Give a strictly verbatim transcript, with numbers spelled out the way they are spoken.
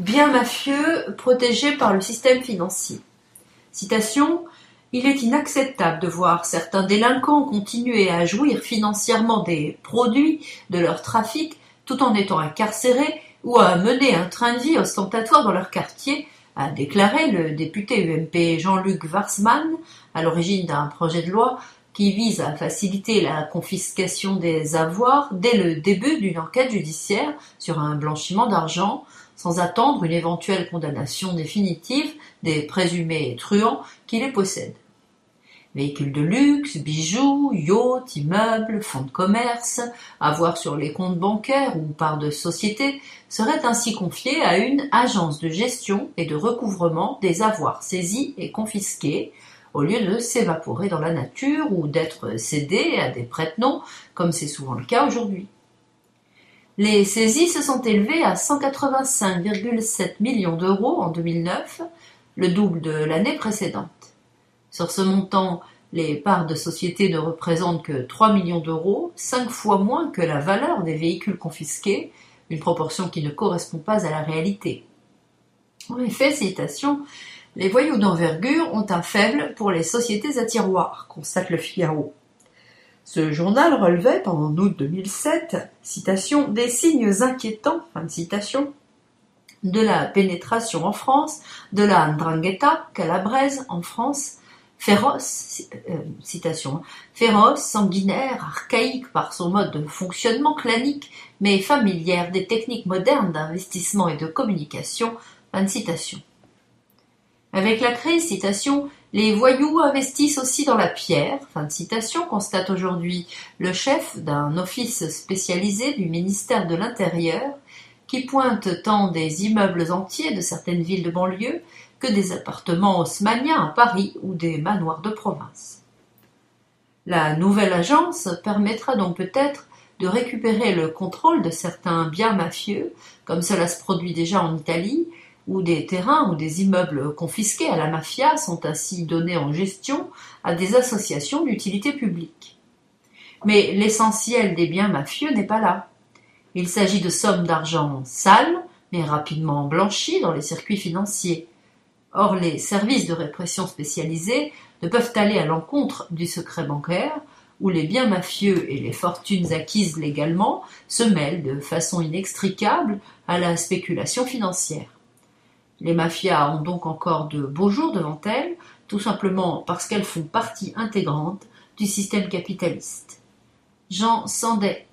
Biens mafieux protégés par le système financier. Citation : il est inacceptable de voir certains délinquants continuer à jouir financièrement des produits de leur trafic tout en étant incarcérés ou à mener un train de vie ostentatoire dans leur quartier, a déclaré le député U M P Jean-Luc Warsmann, à l'origine d'un projet de loi qui vise à faciliter la confiscation des avoirs dès le début d'une enquête judiciaire sur un blanchiment d'argent, sans attendre une éventuelle condamnation définitive des présumés truands qui les possèdent. Véhicules de luxe, bijoux, yachts, immeubles, fonds de commerce, avoirs sur les comptes bancaires ou parts de société seraient ainsi confiés à une agence de gestion et de recouvrement des avoirs saisis et confisqués, au lieu de s'évaporer dans la nature ou d'être cédés à des prête-noms, comme c'est souvent le cas aujourd'hui. Les saisies se sont élevées à cent quatre-vingt-cinq virgule sept millions d'euros en deux mille neuf, le double de l'année précédente. Sur ce montant, les parts de société ne représentent que trois millions d'euros, cinq fois moins que la valeur des véhicules confisqués, une proportion qui ne correspond pas à la réalité. En effet, citation, « Les voyous d'envergure ont un faible pour les sociétés à tiroirs », constate le Figaro. Ce journal relevait, pendant août deux mille sept, citation, « des signes inquiétants », fin de citation, de la pénétration en France de la 'ndrangheta calabraise en France, féroce, euh, citation, féroce, sanguinaire, archaïque par son mode de fonctionnement clanique, mais familière des techniques modernes d'investissement et de communication, fin de citation. Avec la crise, citation, les voyous investissent aussi dans la pierre, fin de citation, constate aujourd'hui le chef d'un office spécialisé du ministère de l'Intérieur, qui pointe tant des immeubles entiers de certaines villes de banlieue que des appartements haussmanniens à Paris ou des manoirs de province. La nouvelle agence permettra donc peut-être de récupérer le contrôle de certains biens mafieux, comme cela se produit déjà en Italie, où des terrains ou des immeubles confisqués à la mafia sont ainsi donnés en gestion à des associations d'utilité publique. Mais l'essentiel des biens mafieux n'est pas là. Il s'agit de sommes d'argent sales, mais rapidement blanchies dans les circuits financiers. Or, les services de répression spécialisés ne peuvent aller à l'encontre du secret bancaire, où les biens mafieux et les fortunes acquises légalement se mêlent de façon inextricable à la spéculation financière. Les mafias ont donc encore de beaux jours devant elles, tout simplement parce qu'elles font partie intégrante du système capitaliste. Jean Sandet.